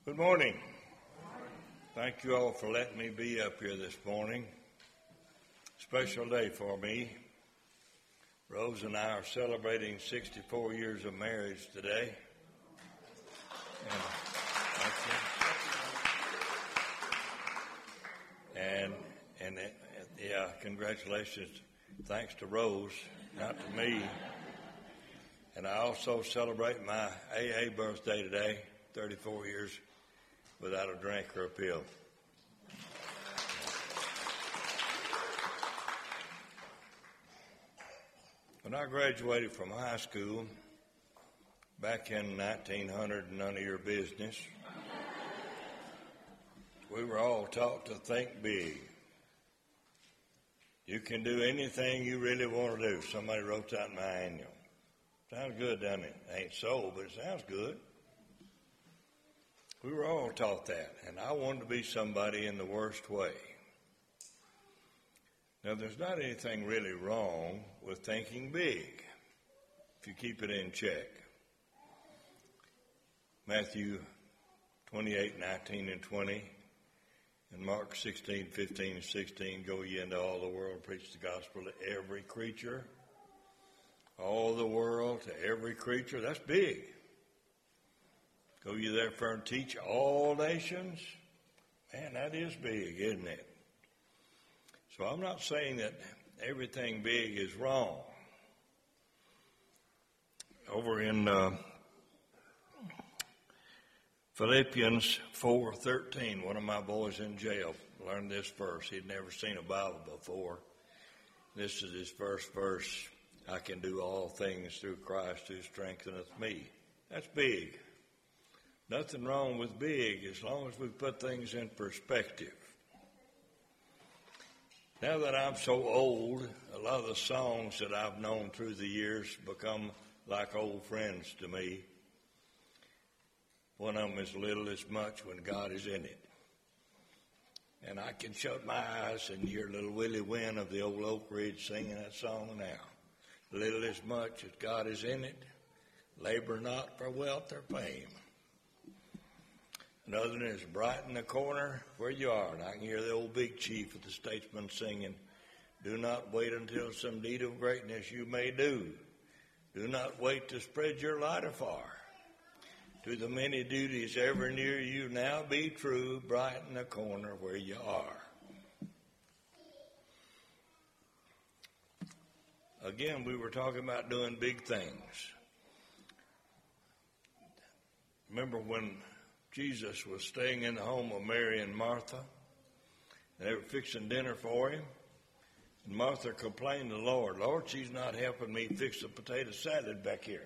Good morning. Thank you all for letting me be up here this morning. Special day for me. Rose and I are celebrating 64 years of marriage today. Congratulations. Thanks to Rose, not to me. And I also celebrate my AA birthday today, 34 years without a drink or a pill. When I graduated from high school back in 1900, none of your business, we were all taught to think big. You can do anything you really want to do. Somebody wrote that in my annual. Sounds good, doesn't it? Ain't so, but it sounds good. We were all taught that, and I wanted to be somebody in the worst way. Now, there's not anything really wrong with thinking big if you keep it in check. Matthew 28:19 and 20, and Mark 16:15 and 16, go ye into all the world and preach the gospel to every creature. All the world to every creature, that's big. Go ye therefore and teach all nations. Man, that is big, isn't it? So I'm not saying that everything big is wrong. Over in Philippians 4:13, one of my boys in jail learned this verse. He'd never seen a Bible before. This is his first verse. I can do all things through Christ who strengtheneth me. That's big. Nothing wrong with big as long as we put things in perspective. Now that I'm so old, a lot of the songs that I've known through the years become like old friends to me. One of them is Little is Much When God is in It. And I can shut my eyes and hear little Willie Wynn of the old Oak Ridge singing that song now. Little is much as God is in it, labor not for wealth or fame. Another one is Bright in the Corner Where You Are. And I can hear the old Big Chief of the Statesman singing, do not wait until some deed of greatness you may do. Do not wait to spread your light afar. To the many duties ever near you now be true, bright in the corner where you are. Again, we were talking about doing big things. Remember when Jesus was staying in the home of Mary and Martha, and they were fixing dinner for him, and Martha complained to the Lord, Lord, she's not helping me fix the potato salad back here.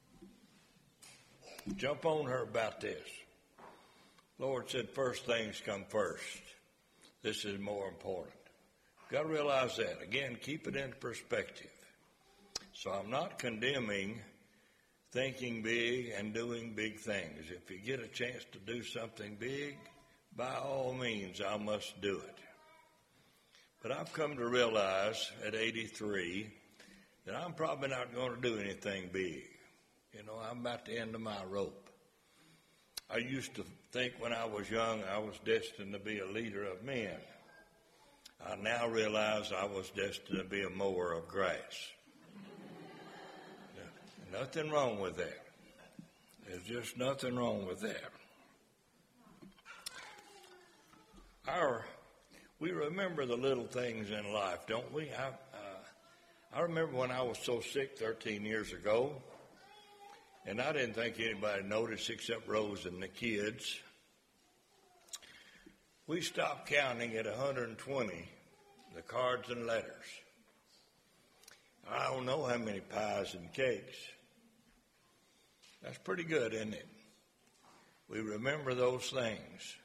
Jump on her about this. Lord said, first things come first. This is more important. You've got to realize that. Again, keep it in perspective. So I'm not condemning thinking big and doing big things. If you get a chance to do something big, by all means, I must do it. But I've come to realize at 83 that I'm probably not going to do anything big. You know, I'm about the end of my rope. I used to think when I was young I was destined to be a leader of men. I now realize I was destined to be a mower of grass. Nothing wrong with that. There's just nothing wrong with that. We remember the little things in life, don't we? I remember when I was so sick 13 years ago, and I didn't think anybody noticed except Rose and the kids. We stopped counting at 120, the cards and letters. I don't know how many pies and cakes. That's pretty good, isn't it? We remember those things.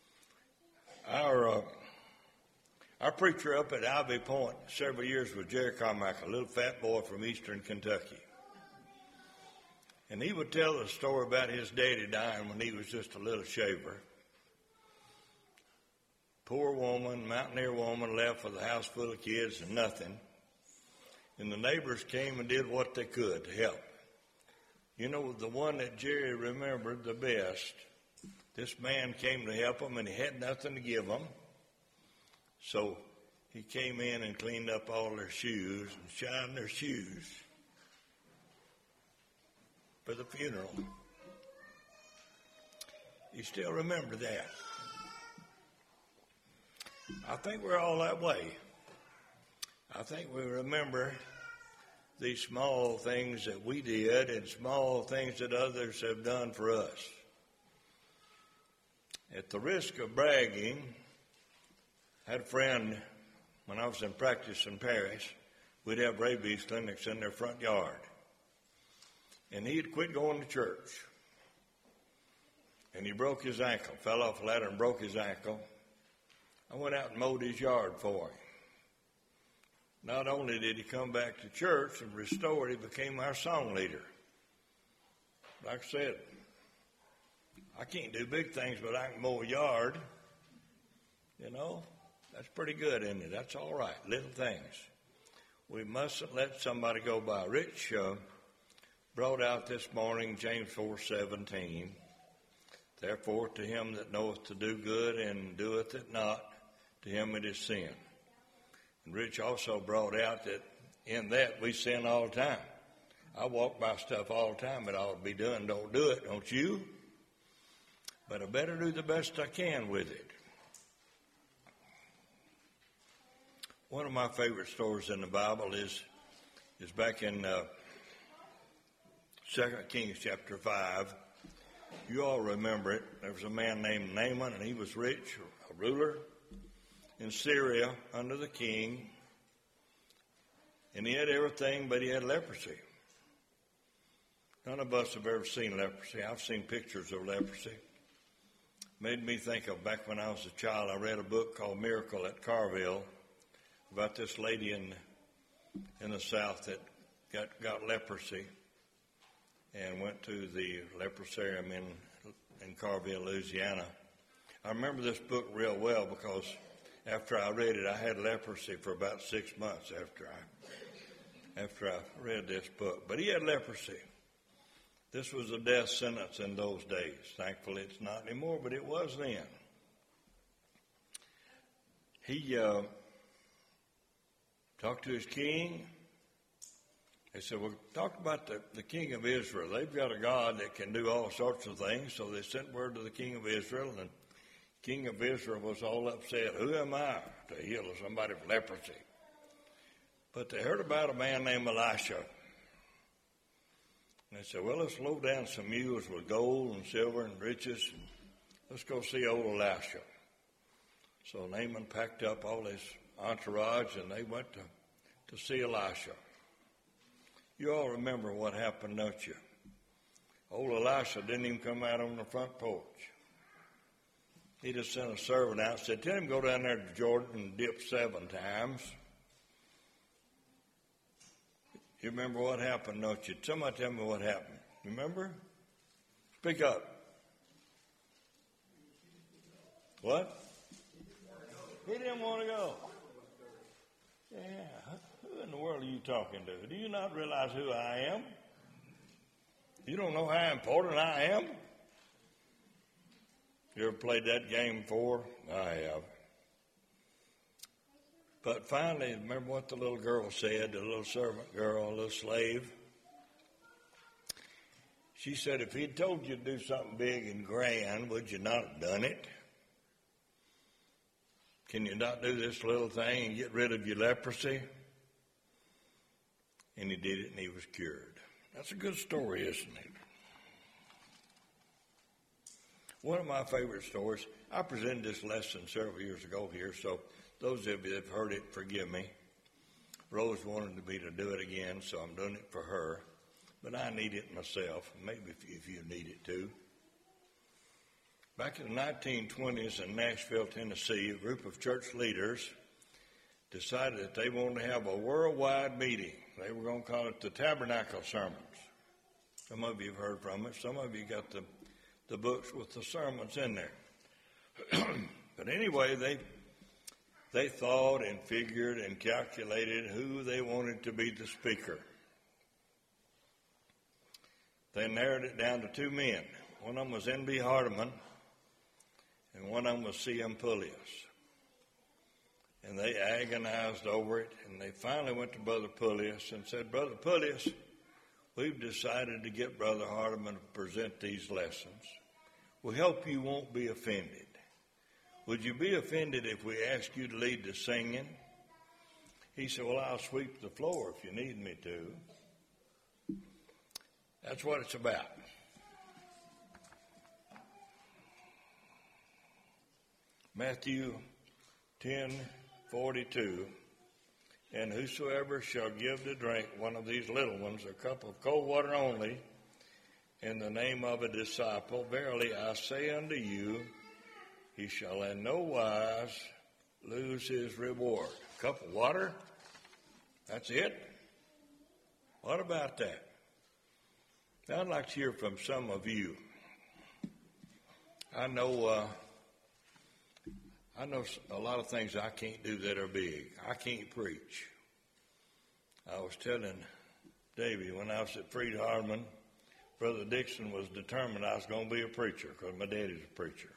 Our preacher up at Ivy Point several years was Jerry Carmichael, a little fat boy from eastern Kentucky. And he would tell the story about his daddy dying when he was just a little shaver. Poor woman, mountaineer woman, left with a house full of kids and nothing. And the neighbors came and did what they could to help. You know, the one that Jerry remembered the best this man came to help them, and he had nothing to give them. So he came in and cleaned up all their shoes and shined their shoes for the funeral. You still remember that? I think we're all that way. I think we remember these small things that we did and small things that others have done for us. At the risk of bragging, I had a friend, when I was in practice in Paris, we'd have rabies clinics in their front yard. And he had quit going to church. And he broke his ankle, fell off a ladder and broke his ankle. I went out and mowed his yard for him. Not only did he come back to church and restored, he became our song leader. Like I said, I can't do big things, but I can mow a yard. You know, that's pretty good, isn't it? That's all right, little things. We mustn't let somebody go by. Rich brought out this morning James 4:17. Therefore, to him that knoweth to do good and doeth it not, to him it is sin. And Rich also brought out that in that we sin all the time. I walk by stuff all the time that I ought to be doing. Don't do it, don't you? But I better do the best I can with it. One of my favorite stories in the Bible is back in 2 Kings chapter 5. You all remember it. There was a man named Naaman, and he was rich, a ruler in Syria under the king. And he had everything, but he had leprosy. None of us have ever seen leprosy. I've seen pictures of leprosy. Made me think of back when I was a child, I read a book called Miracle at Carville about this lady in the South that got leprosy and went to the leprosarium in Carville, Louisiana. I remember this book real well because after I read it, I had leprosy for about 6 months after I read this book. But he had leprosy. This was a death sentence in those days. Thankfully, it's not anymore, but it was then. He talked to his king. They said, well, talk about the king of Israel. They've got a God that can do all sorts of things. So they sent word to the king of Israel, and the king of Israel was all upset. Who am I to heal somebody with leprosy? But they heard about a man named Elisha. And they said, well, let's load down some mules with gold and silver and riches, and let's go see old Elisha. So Naaman packed up all his entourage, and they went to see Elisha. You all remember what happened, don't you? Old Elisha didn't even come out on the front porch. He just sent a servant out and said, tell him to go down there to Jordan and dip 7 times. You remember what happened, don't you? Somebody tell me what happened. You remember? Speak up. What? He didn't want to go. Yeah. Who in the world are you talking to? Do you not realize who I am? You don't know how important I am? You ever played that game before? I have. But finally, remember what the little girl said, the little servant girl, the little slave? She said, if he'd told you to do something big and grand, would you not have done it? Can you not do this little thing and get rid of your leprosy? And he did it, and he was cured. That's a good story, isn't it? One of my favorite stories, I presented this lesson several years ago here, so those of you that have heard it, forgive me. Rose wanted me to do it again, so I'm doing it for her. But I need it myself, maybe if you need it too. Back in the 1920s in Nashville, Tennessee, a group of church leaders decided that they wanted to have a worldwide meeting. They were going to call it the Tabernacle Sermons. Some of you have heard from it. Some of you got the books with the sermons in there. But anyway, they thought and figured and calculated who they wanted to be the speaker. They narrowed it down to 2 men. One of them was N.B. Hardeman, and one of them was C.M. Pullius. And they agonized over it, and they finally went to Brother Pullius and said, Brother Pullius, we've decided to get Brother Hardeman to present these lessons. We hope you won't be offended. Would you be offended if we asked you to lead the singing? He said, well, I'll sweep the floor if you need me to. That's what it's about. Matthew 10:42, and whosoever shall give to drink one of these little ones a cup of cold water only, in the name of a disciple, verily I say unto you, he shall in no wise lose his reward. A cup of water? That's it? What about that? Now, I'd like to hear from some of you. I know a lot of things I can't do that are big. I can't preach. I was telling Davey when I was at Freed Hardeman, Brother Dixon was determined I was going to be a preacher because my daddy's a preacher.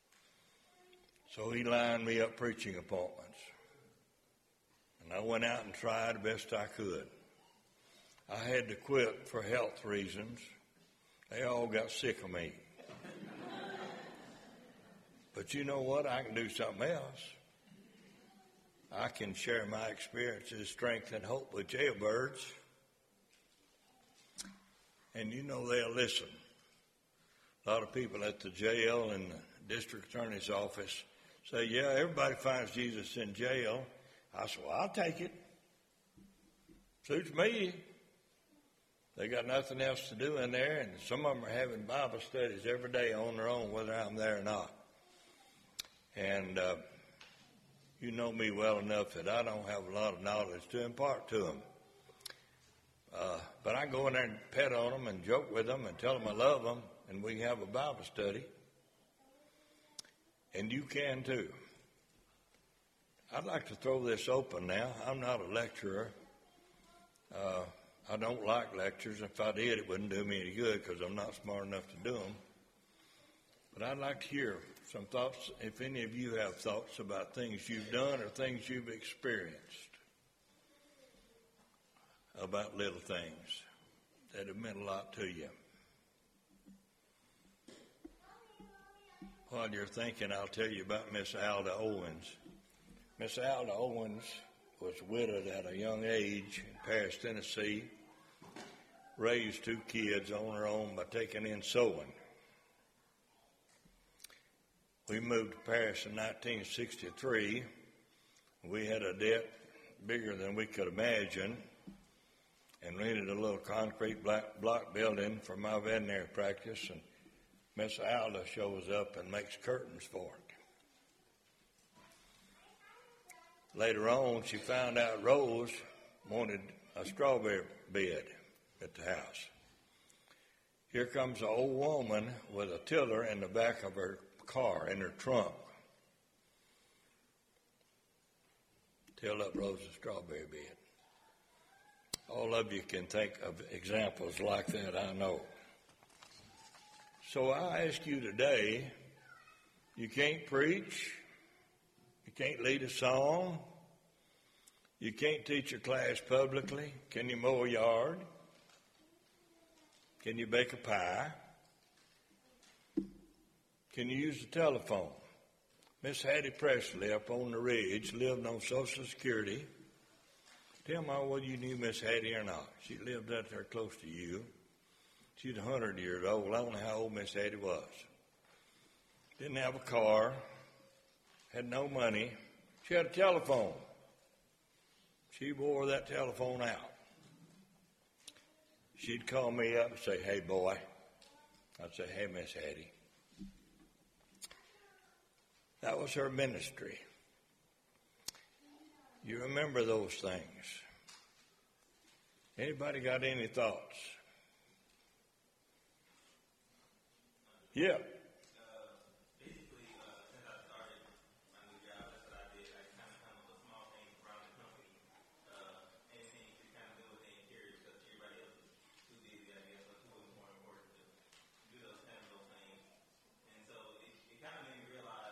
So he lined me up preaching appointments. And I went out and tried the best I could. I had to quit for health reasons. They all got sick of me. But you know what? I can do something else. I can share my experiences, strength, and hope with jailbirds. And you know they'll listen. A lot of people at the jail and the district attorney's office say, yeah, everybody finds Jesus in jail. I said, well, I'll take it. Suits me. They got nothing else to do in there, and some of them are having Bible studies every day on their own, whether I'm there or not. And you know me well enough that I don't have a lot of knowledge to impart to them. But I go in there and pet on them and joke with them and tell them I love them, and we have a Bible study. And you can too. I'd like to throw this open now. I'm not a lecturer. I don't like lectures. If I did, it wouldn't do me any good because I'm not smart enough to do them. But I'd like to hear some thoughts, if any of you have thoughts about things you've done or things you've experienced about little things that have meant a lot to you. While you're thinking, I'll tell you about Miss Alda Owens. Miss Alda Owens was widowed at a young age in Paris, Tennessee, raised 2 kids on her own by taking in sewing. We moved to Paris in 1963. We had a debt bigger than we could imagine and rented a little concrete block building for my veterinary practice, and Miss Alda shows up and makes curtains for it. Later on, she found out Rose wanted a strawberry bed at the house. Here comes an old woman with a tiller in the back of her car, in her trunk. Till up Rose's strawberry bed. All of you can think of examples like that, I know. So I ask you today, you can't preach, you can't lead a song, you can't teach a class publicly. Can you mow a yard? Can you bake a pie? Can you use the telephone? Miss Hattie Presley up on the ridge lived on Social Security. Tell me whether you knew Miss Hattie or not. She lived out there close to you. She's 100 years old. I don't know how old Miss Hattie was. Didn't have a car. Had no money. She had a telephone. She wore that telephone out. She'd call me up and say, hey, boy. I'd say, hey, Miss Hattie. That was her ministry. You remember those things. Anybody got any thoughts? Yeah. Basically, since I started my new job, that's what I did. I kind of handled the small things around the company. Anything to kind of deal with the interior stuff. Everybody else was too busy, I guess, or too more important to do handle those things. And so it kind of made me realize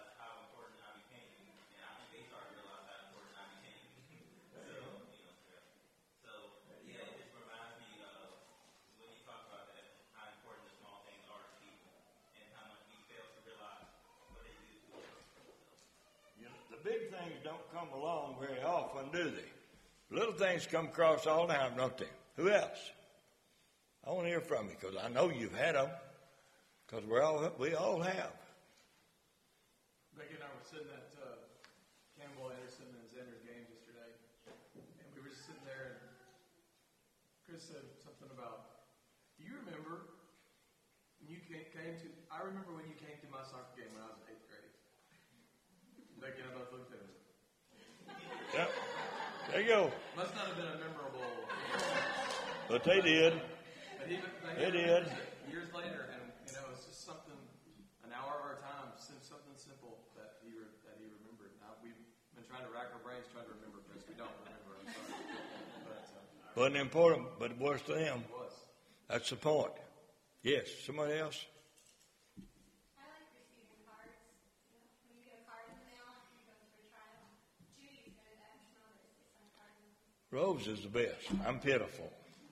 big things don't come along very often, do they? Little things come across all the time, don't they? Who else? I want to hear from you because I know you've had them. Because we all have. Becky and I were sitting at Campbell Anderson and Xander's games yesterday, and we were just sitting there, and Chris said something about, do you remember when you came to, I remember when you came to my soccer game when I was in 8th grade. Becky and I both looked at him. Yep. There you go. Must not have been a memorable. But they did. But he They did. Years later, and it's just something, an hour of our time, something simple that he remembered. Now, we've been trying to rack our brains trying to remember Chris. We don't remember. I'm sorry. Wasn't important, but it was to them. It was. That's the point. Yes. Somebody else? I like receiving cards. When you get a card in the mail, you go through a trial. Judy's good at that. She knows they send cards in. Rose is the best. I'm pitiful.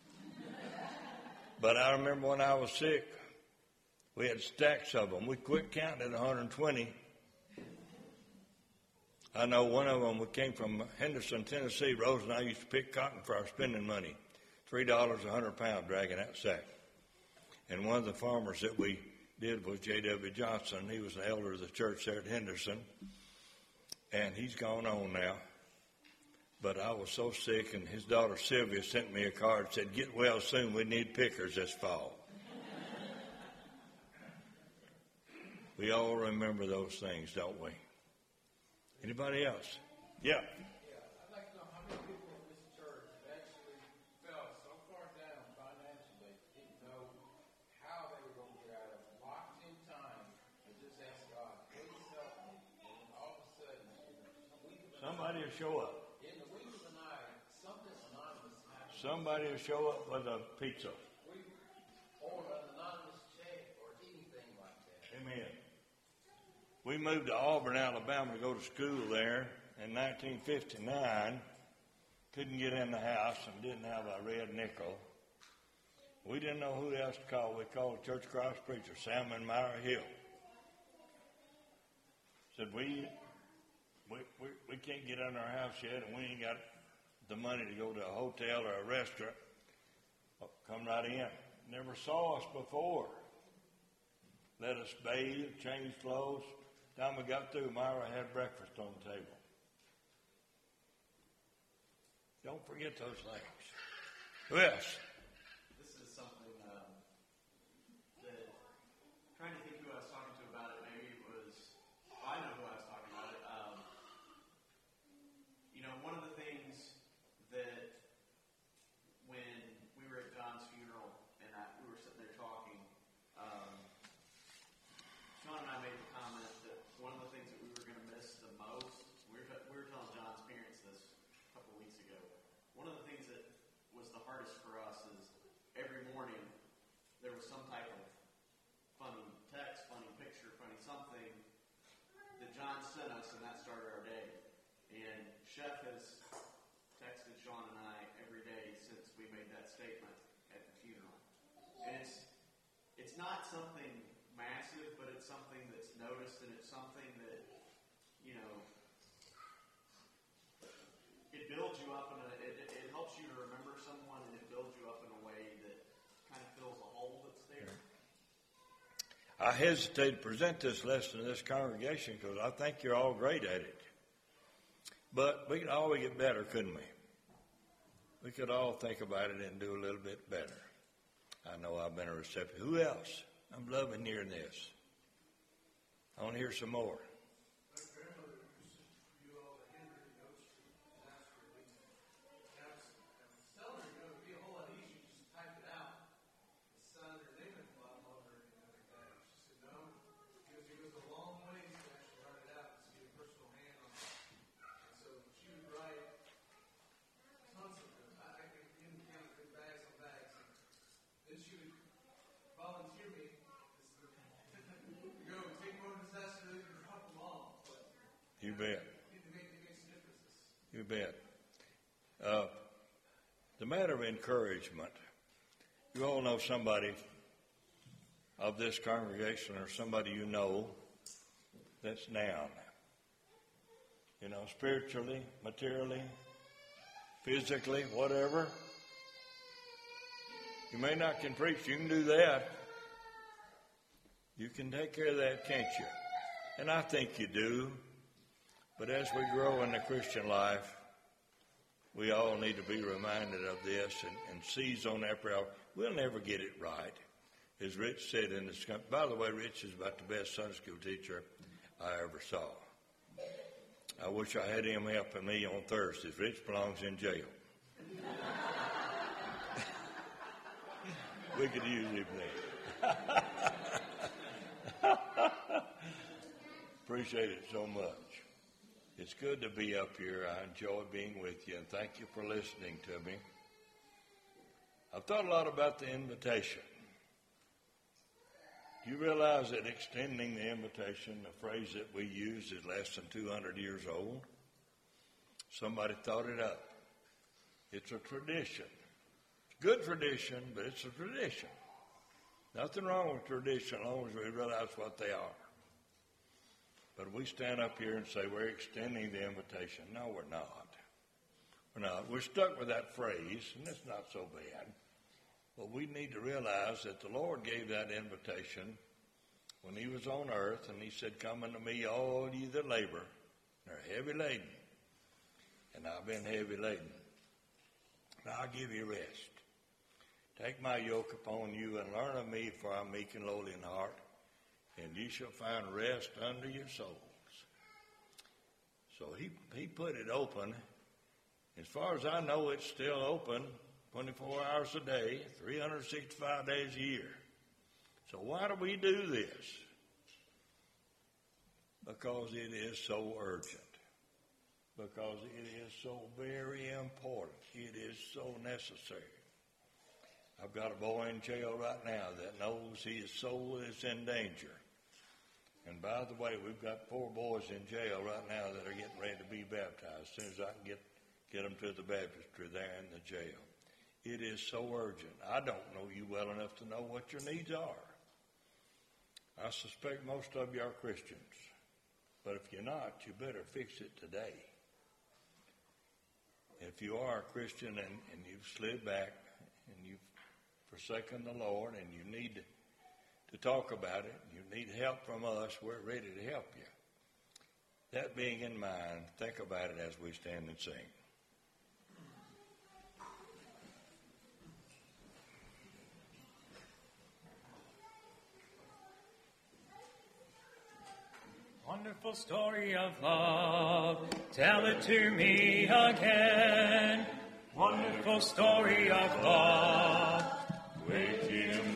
But I remember when I was sick, we had stacks of them. We quit counting at 120. I know one of them, we came from Henderson, Tennessee. Rose and I used to pick cotton for our spending money. $3 a 100 pound dragging that sack. And one of the farmers that we did was J.W. Johnson. He was the elder of the church there at Henderson. And he's gone on now. But I was so sick, and his daughter Sylvia sent me a card, said, get well soon, we need pickers this fall. We all remember those things, don't we? Anybody else? Yeah. I'd like to know how many people in this church actually fell so far down financially, didn't know how they were going to get out of it. Locked in time, and just asked God, please help me. And all of a sudden, Somebody will show up. in the wink of the night, something anonymous happened. Somebody will show up with a pizza. Or an anonymous check or anything like that. Amen. We moved to Auburn, Alabama to go to school there in 1959. Couldn't get in the house and didn't have a red nickel. We didn't know who else to call. We called the Church of Christ preacher, Sam and Myra Hill. Said, we can't get in our house yet, and we ain't got the money to go to a hotel or a restaurant. Come right in. Never saw us before. Let us bathe, change clothes. Time we got through, Myra had breakfast on the table. Don't forget those things. Who else? This is something that, trying to think who I was talking to about it, maybe it was, I know who I was talking about it. One of the things that when we were at John's funeral and we were sitting there talking, Sean and I made the comment that one of the things that we were going to miss the most, we were telling John's parents this a couple of weeks ago, one of the things that was the hardest for us is every morning there was some type of funny text, funny picture, funny something that John sent us, and that started our day. And Chef has texted Sean and I every day since we made that statement at the funeral. And it's not something massive, but it's something that's noticed, and it's something that, it builds you up, and it helps you to remember someone, and it builds you up in a way that kind of fills a hole that's there. I hesitate to present this lesson to this congregation because I think you're all great at it. But we could always get better, couldn't we? We could all think about it and do a little bit better. I know I've been a receptive. Who else? I'm loving hearing this. I want to hear some more. My grandmother used to review all the handwritten notes and ask for a link. And I was telling her, it would be a whole lot easier just to type it out. Sign her name at the bottom of her and everything like that. She said, no, because it goes a long way to actually write it out and see a personal hand on it. And so she would write tons of them. I could even count good bags on bags. Then she would volunteer me to go take one of the necessities and drop them off. But You bet. it makes differences. You bet. The matter of encouragement. You all know somebody of this congregation or somebody you know that's down. spiritually, materially, physically, whatever. You may not can preach. You can do that. You can take care of that, can't you? And I think you do. But as we grow in the Christian life, we all need to be reminded of this and seize on that prayer. We'll never get it right. As Rich said in this, by the way, Rich is about the best Sunday school teacher I ever saw. I wish I had him helping me on Thursdays. Rich belongs in jail. We could use him there. Appreciate it so much. It's good to be up here. I enjoy being with you, and thank you for listening to me. I've thought a lot about the invitation. Do you realize that extending the invitation, the phrase that we use, is less than 200 years old? Somebody thought it up. It's a tradition. It's a good tradition, but it's a tradition. Nothing wrong with tradition as long as we realize what they are. But we stand up here and say we're extending the invitation. No, we're not. We're not. We're stuck with that phrase, and it's not so bad. But we need to realize that the Lord gave that invitation when he was on earth, and he said, "Come unto me, all ye that labor, and are heavy laden." And I've been heavy laden. Now I'll give you rest. Take my yoke upon you and learn of me, for I'm meek and lowly in heart, and ye shall find rest unto your souls. So he put it open. As far as I know, it's still open 24 hours a day, 365 days a year. So why do we do this? Because it is so urgent. Because it is so very important. It is so necessary. I've got a boy in jail right now that knows his soul is in danger. And by the way, we've got 4 boys in jail right now that are getting ready to be baptized as soon as I can get them to the baptistry there in the jail. It is so urgent. I don't know you well enough to know what your needs are. I suspect most of you are Christians. But if you're not, you better fix it today. If you are a Christian and you've slid back and you've forsaken the Lord and you need to talk about it, you need help from us, we're ready to help you. That being in mind, think about it as we stand and sing. Wonderful story of love, tell it to me again. Wonderful story of love, with you.